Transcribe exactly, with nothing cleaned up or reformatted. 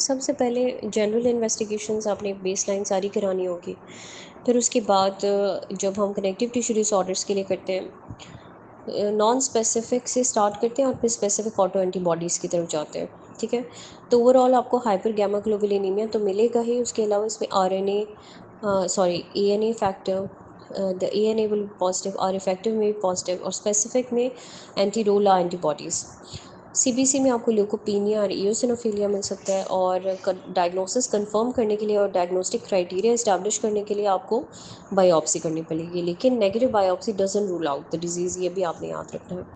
सबसे पहले general investigations आपने बेसलाइन सारी करानी होगी। फिर उसके बाद अ, जब हम कनेक्टिव टिश्यू डिसऑर्डर्स के लिए करते हैं, नॉन स्पेसिफिक से स्टार्ट करते हैं और फिर स्पेसिफिक ऑटो एंटीबॉडीज़ की तरफ जाते हैं। ठीक है, तो ओवरऑल आपको हाइपर गामा ग्लोबुलिनीमिया तो मिलेगा ही। उसके अलावा इसमें R N A sorry A N A factor, the A N A will positive और इफेक्टिव में भी पॉजिटिव और स्पेसिफिक में एंटी रोला एंटीबॉडीज़। सी बी सी में आपको ल्यूकोपीनिया और इयोसिनोफिलिया मिल सकता है, और डायग्नोसिस कंफर्म करने के लिए और डायग्नोस्टिक क्राइटेरिया इस्टेब्लिश करने के लिए आपको बायोप्सी करनी पड़ेगी, लेकिन negative biopsy doesn't rule out the disease, ये भी आपने याद रखना है।